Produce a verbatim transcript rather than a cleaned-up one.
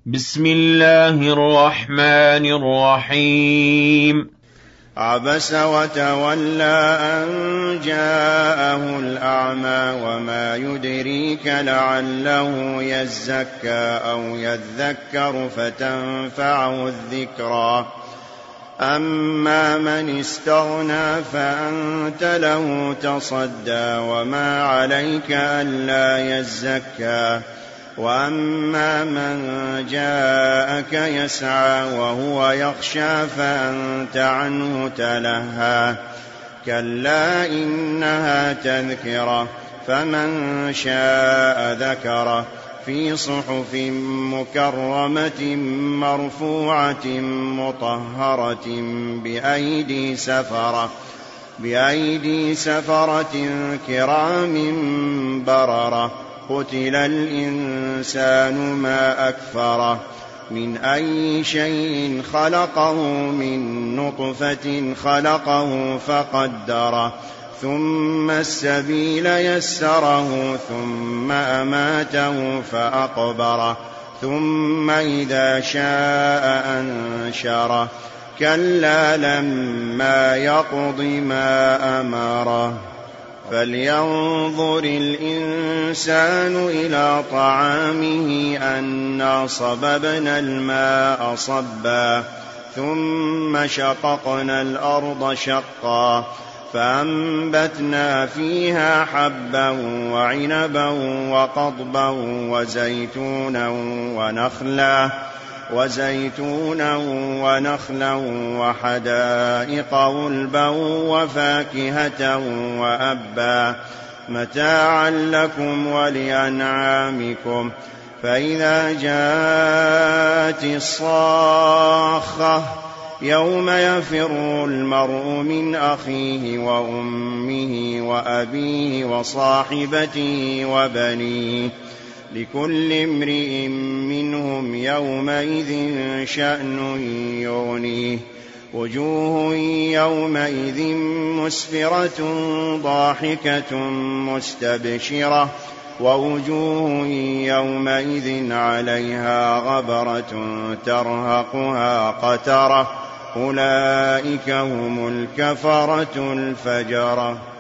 بسم الله الرحمن الرحيم. عبس وتولى أن جاءه الأعمى وما يدريك لعله يزكى أو يذكر فتنفعه الذكرى أما من استغنى فأنت له تصدى وما عليك ألا يزكى وأما من جاءك يسعى وهو يخشى فأنت عنه تلهى كلا إنها تذكرة فمن شاء ذكره في صحف مكرمة مرفوعة مطهرة بأيدي سفرة بأيدي سفرة كرام بررة قتل الإنسان ما أكفره من أي شيء خلقه من نطفة خلقه فقدره ثم السبيل يسره ثم أماته فأقبره ثم إذا شاء أنشره كلا لما يقض ما أمره فلينظر الإنسان إلى طعامه أنا صببنا الماء صبا ثم شققنا الأرض شقا فأنبتنا فيها حبا وعنبا وقضبا وزيتونا ونخلا وزيتونا ونخلا وحدائق غلبا وفاكهة وأبا متاعا لكم ولأنعامكم فإذا جاءت الصاخة يوم يفر المرء من أخيه وأمه وأبيه وصاحبته وبنيه لكل امرئ منهم يومئذ شأن يغنيه وجوه يومئذ مسفرة ضاحكة مستبشرة ووجوه يومئذ عليها غبرة ترهقها قترة أولئك هم الكفرة الفجرة.